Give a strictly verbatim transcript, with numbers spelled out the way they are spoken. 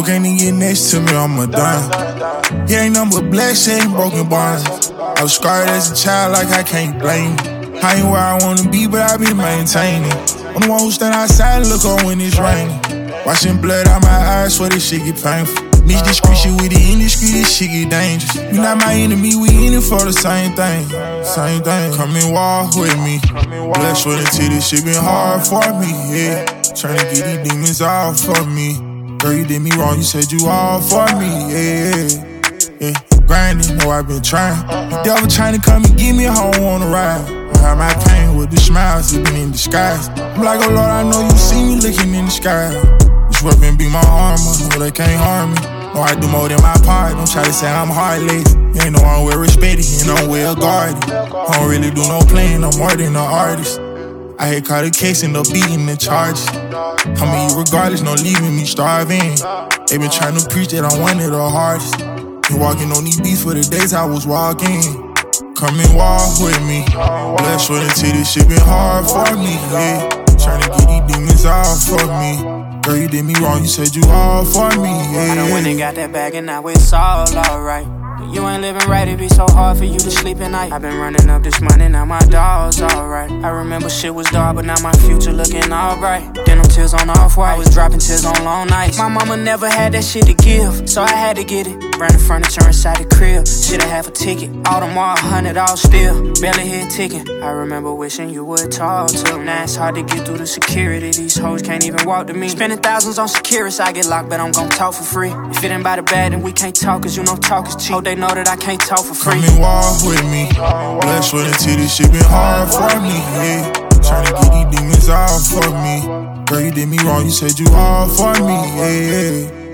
Cocaine and get next to me, I'm a dime. Yeah, ain't nothing but blessing, broken bonds. I was scarred as a child, like I can't blame me. I ain't where I wanna be, but I be maintaining. I'm the one who stand outside and look on when it's raining. Watching blood out my eyes, swear this shit get painful. Mix discreet shit with the industry, this shit get dangerous. You not my enemy, we in it for the same thing. Same thing. Come and walk with me. Blood, sweat, and tears, this shit been hard for me, yeah. Tryna get these demons off for me. Girl, you did me wrong, you said you all for me, yeah. Yeah, grinding, know I've been trying. The devil trying to come and get me home on the ride. I hide my pain with the smiles, it been in disguise. I'm like, oh Lord, I know you see me looking in the sky. This weapon be my armor, no, they can't harm me. No, I do more than my part, don't try to say I'm heartless. You ain't know I'm well respected, and I'm well guarded. I don't really do no playing, I'm more than an artist. I had caught a case and up beating the charges. I mean, regardless, no leaving me starving. They been trying to preach that I'm one of the hardest. Been walking on these beats for the days I was walking. Come and walk with me. Blood, sweat, and tears, this shit been hard for me, yeah. Tryna get these demons off for me. Girl, you did me wrong, you said you all for me, yeah. I done went and got that bag and now it's all alright. You ain't living right, it be so hard for you to sleep at night. I've been running up this money, now my dog's alright. I remember shit was dark, but now my future looking alright. Then them tears on off-white, I was dropping tears on long nights. My mama never had that shit to give, so I had to get it. Brand new furniture inside the crib, shit I have a ticket. All them all, a hundred all still, barely hit ticking. I remember wishing you would talk to them. Now it's hard to get through the security, these hoes can't even walk to me. Spending thousands on security, I get locked, but I'm gon' talk for free. If it ain't by the bad, then we can't talk, cause you know talk is cheap. Oh, they know that I can't talk for free. Come and walk with me. Blood, sweat, and tears, this shit been hard for me, yeah. Tryna get these demons off for me. Girl, you did me wrong, you said you all for me, yeah, yeah.